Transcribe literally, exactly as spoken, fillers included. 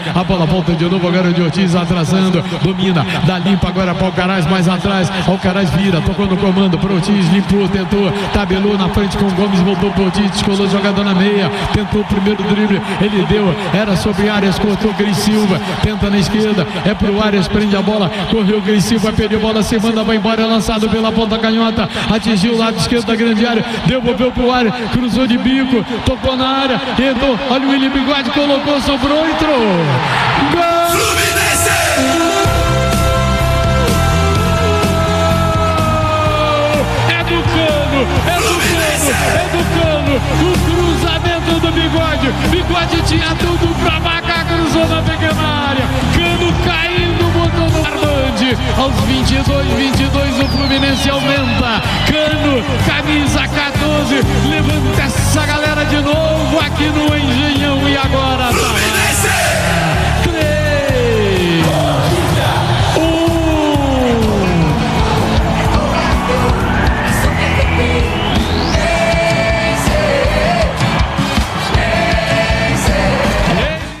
A bola volta de novo, agora de Ortiz atrasando, domina, dá limpa agora para o Alcaraz mais atrás. Alcaraz vira, tocou no comando para Ortiz, limpou, tentou, tabelou na frente com o Gomes, voltou para Ortiz, descolou jogador na meia, tentou o primeiro drible, ele deu, era sobre Arias, cortou Cris Silva, tenta na esquerda, é pro Arias, prende a bola, correu Cris Silva, perdeu a bola, se manda, vai embora, é lançado pela ponta canhota, atingiu o lado esquerdo da grande área, devolveu pro Arias, cruzou de bico, tocou na área, entrou, olha o William Bigode, colocou, sobrou, entrou. Gol! Fluminense! É do Cano, é do Cano, é do Cano, o cruzamento do Bigode, Bigode tinha tudo pra marcar, cruzou na pequena área, Cano caindo, botou no Armande, aos vinte e dois, vinte e dois o Fluminense aumenta, Cano, camisa quatorze, levanta essa galera de novo aqui no Engenhão e agora... Fluminense!